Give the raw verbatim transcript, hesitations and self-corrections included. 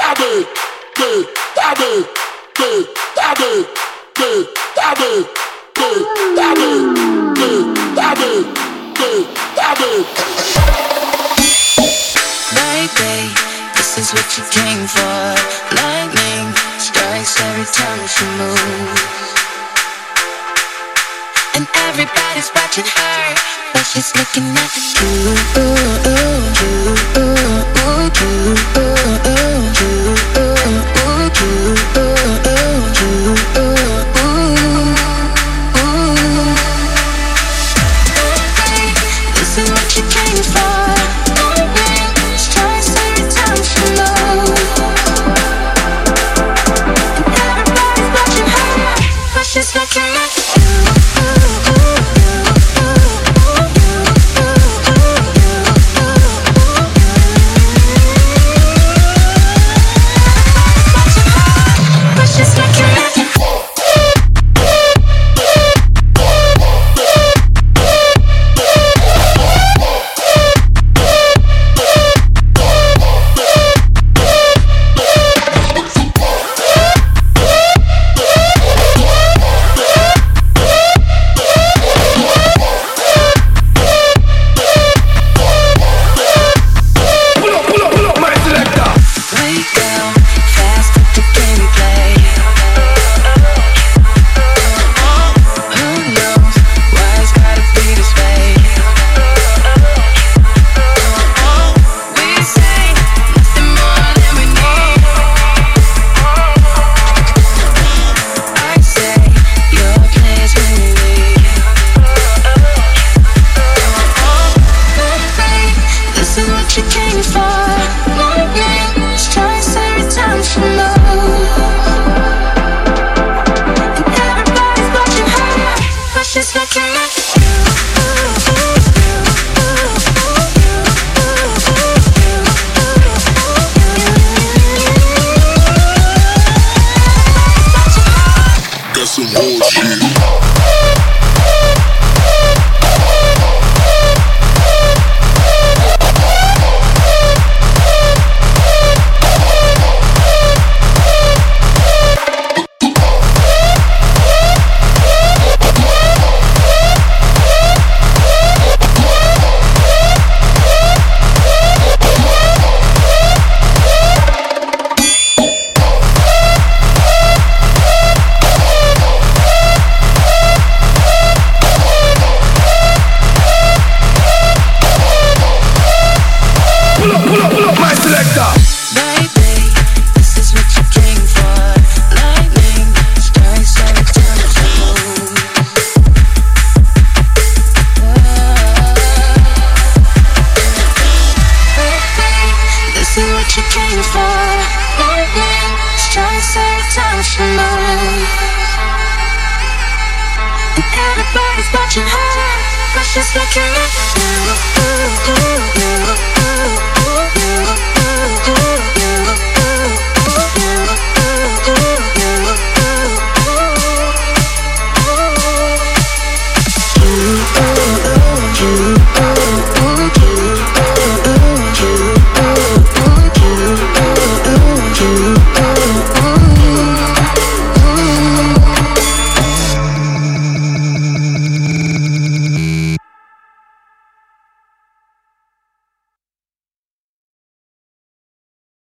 Baby, this is what you came for. Lightning strikes every time she moves, and everybody's watching her, but she's looking at you. Ooh, ooh, ooh, ooh, ooh, ooh, ooh, ooh, ooh, ooh, ooh, ooh, ooh, ooh. This is what you came for. Lightning strikes every time she moves, and everybody's watching her, but she's looking at you. Everybody's watching her, but she's looking at you.